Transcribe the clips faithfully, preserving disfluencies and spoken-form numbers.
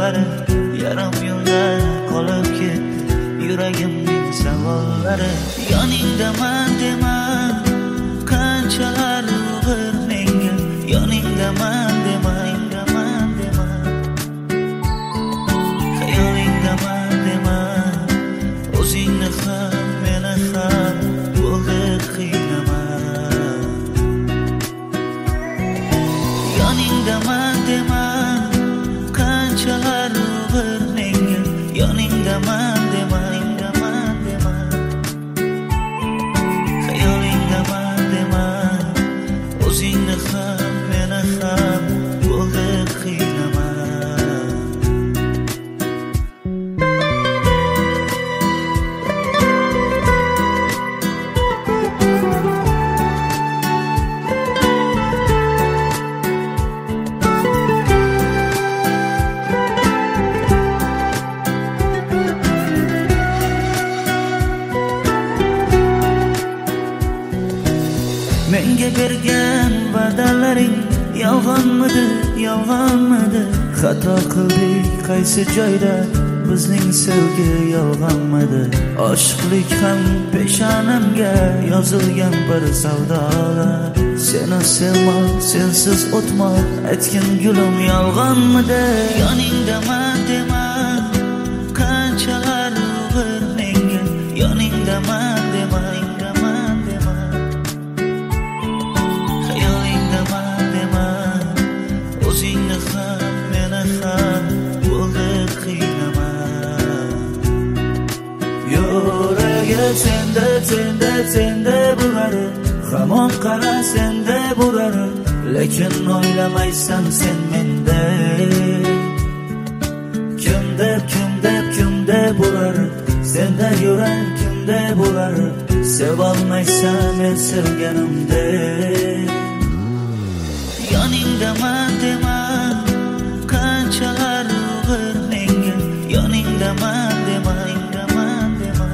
yo'llari yarim yo'lda qolib ketdi yuragimning savollari. Yoningdaman dema qanchalar og'ir menga, yoningdaman dema indaman dema, xayolingdaman dema, o'zingni ham meni ham bo'ldi qiynama. Yoningdaman dema qanchalar og'ir menga, yoningdaman dema indaman dema, xayolingdaman dema, o'zingni ham meni ham bo'ldi qiynama. Menga bergan va'dalaring yolg'onmidi, yolg'onmidi? Xato qildik qaysi joyda, bizning sevgi yolg'onmidi? Oshiqlik ham peshonamga yozilgan bir savdolar. Seni sevmoq, sensiz o'tmoq, aytgin gulim yolg'onmidi? Yoningdaman dema qanchalar og'ir menga, yoningdaman dema indaman dema, xayolingdaman dema, o'zingni ham meni ham bo'ldi qiynama. Yuragi senda senda senda bo'ladi, hamon qara senda bo'ladi, lekin o'ylamaysan sen menda. Kimda kimda kimda bo'ladi, senda yurak kimda bo'ladi, sevolmaysan men sevganimda. Yoningdaman dema qanchalar og'ir menga, yoningdaman dema indaman dema,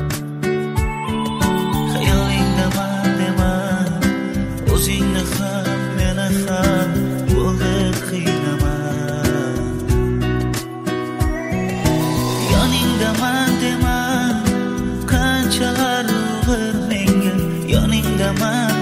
xayolingdaman dema, o'zingni ham meni ham bo'ldi qiynama. Yoningdaman dema qanchalar og'ir menga, yoningdaman